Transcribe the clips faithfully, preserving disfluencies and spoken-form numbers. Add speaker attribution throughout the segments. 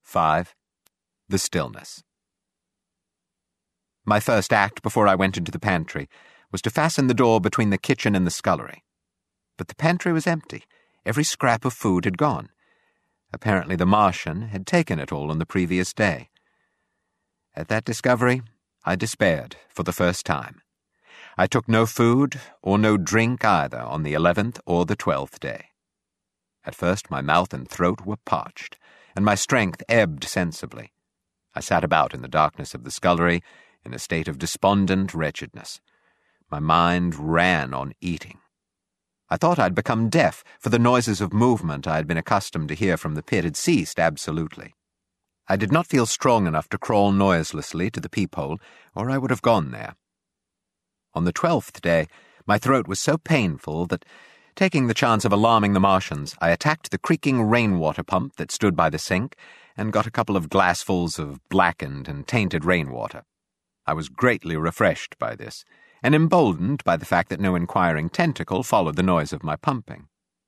Speaker 1: Five. The stillness. My first act before I went into the pantry was to fasten the door between the kitchen and the scullery. But the pantry was empty. Every scrap of food had gone. Apparently the Martian had taken it all on the previous day. At that discovery, I despaired for the first time. I took no food or no drink either on the eleventh or the twelfth day. At first my mouth and throat were parched, and my strength ebbed sensibly. I sat about in the darkness of the scullery in a state of despondent wretchedness. My mind ran on eating. I thought I'd become deaf, for the noises of movement I had been accustomed to hear from the pit had ceased absolutely. I did not feel strong enough to crawl noiselessly to the peephole, or I would have gone there. On the twelfth day, my throat was so painful that, taking the chance of alarming the Martians, I attacked the creaking rainwater pump that stood by the sink and got a couple of glassfuls of blackened and tainted rainwater. I was greatly refreshed by this, and emboldened by the fact that no inquiring tentacle followed the noise of my pumping.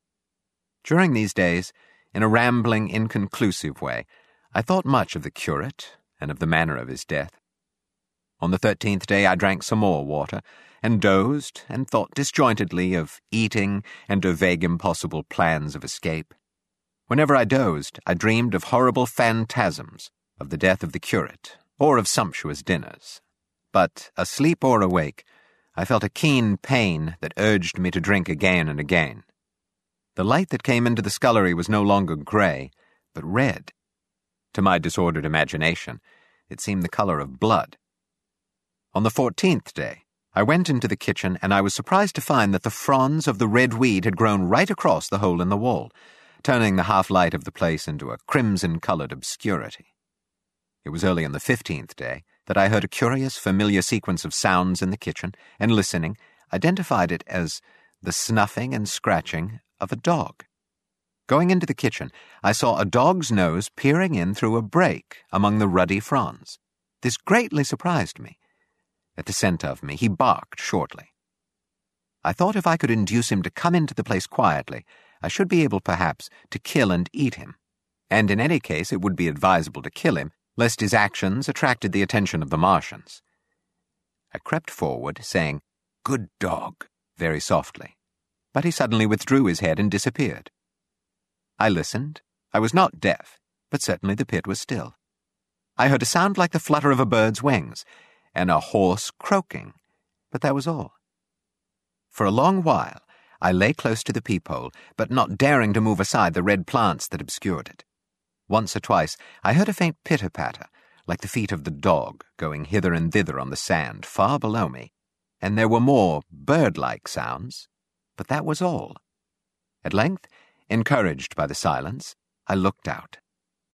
Speaker 1: During these days, in a rambling, inconclusive way, I thought much of the curate and of the manner of his death. On the thirteenth day I drank some more water, and dozed, and thought disjointedly of eating and of vague impossible plans of escape. Whenever I dozed, I dreamed of horrible phantasms, of the death of the curate, or of sumptuous dinners. But, asleep or awake, I felt a keen pain that urged me to drink again and again. The light that came into the scullery was no longer grey, but red. To my disordered imagination, it seemed the colour of blood. On the fourteenth day, I went into the kitchen, and I was surprised to find that the fronds of the red weed had grown right across the hole in the wall, turning the half-light of the place into a crimson-coloured obscurity. It was early on the fifteenth day that I heard a curious, familiar sequence of sounds in the kitchen, and listening, identified it as the snuffing and scratching of a dog. Going into the kitchen, I saw a dog's nose peering in through a break among the ruddy fronds. This greatly surprised me. At the centre of me, he barked shortly. I thought if I could induce him to come into the place quietly, I should be able, perhaps, to kill and eat him. And in any case, it would be advisable to kill him, lest his actions attracted the attention of the Martians. I crept forward, saying, "Good dog," very softly. But he suddenly withdrew his head and disappeared. I listened. I was not deaf, but certainly the pit was still. I heard a sound like the flutter of a bird's wings, and a hoarse croaking, but that was all. For a long while, I lay close to the peephole, but not daring to move aside the red plants that obscured it. Once or twice, I heard a faint pitter-patter, like the feet of the dog, going hither and thither on the sand, far below me, and there were more bird-like sounds, but that was all. At length, encouraged by the silence, I looked out.